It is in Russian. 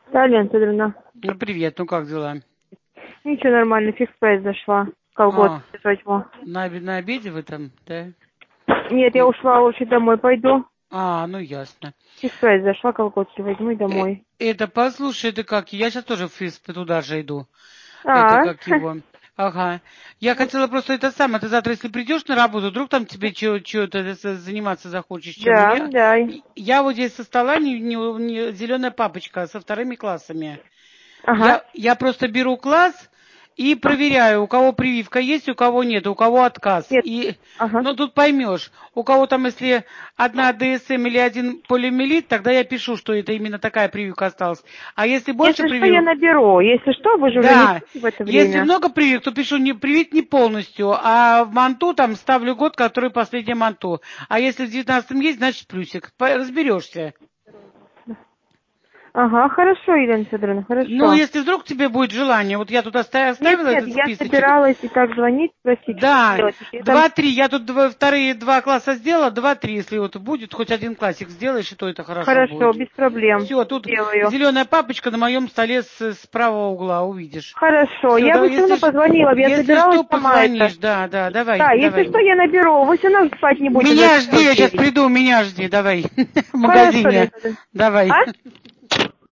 Да, Лена Федоровна. Ну, привет, ну как дела? Ничего, нормально, фикс прайс зашла. Колготки возьму. На обеде вы там, да? Нет, я ушла, лучше домой пойду. Ну ясно. Фикс прайс зашла, колготки возьму и домой. Это, послушай, это как, я сейчас тоже в физ туда же иду. Это А, как его. Ага. Я хотела просто это самое, ты завтра, если придешь на работу, вдруг там тебе чего-то заниматься захочешь, чем да, мне. да. Я вот здесь со стола не зеленая папочка со вторыми классами. Ага. Я просто беру класс и проверяю, у кого прививка есть, у кого нет, у кого отказ. Нет. Ага. Ну, тут поймешь, у кого там, если одна ДСМ или один полиомиелит, тогда я пишу, что это именно такая прививка осталась. А если больше Если что, я прививок, наберу. Если что, вы же уже не да, спите в это если время. много прививок, то пишу не привить не полностью, а в манту там ставлю год, который последний манту. А если в 19-м есть, значит плюсик. Разберешься. Ага, хорошо, Елена Федоровна, Ну, хорошо. если вдруг тебе будет желание, вот я тут Нет, оставила нет, этот я списочек. собиралась и так звонить, спросить, что Да, делать. Я там... 2-3, я тут вторые два класса сделала, 2-3, если вот будет, хоть один классик сделаешь, и то это хорошо Хорошо, будет. без проблем. Все, тут Делаю. зеленая папочка на моем столе с правого угла, увидишь. Хорошо, Все, я да, бы все равно позвонила, я если собиралась что, сама это. позвонишь, да, давай, Да, если давай. что, я наберу. Вы все равно спать не будете до Меня жди, часов я сейчас 9. приду, меня жди, давай, в Хорошо, магазине, Лена. давай. А?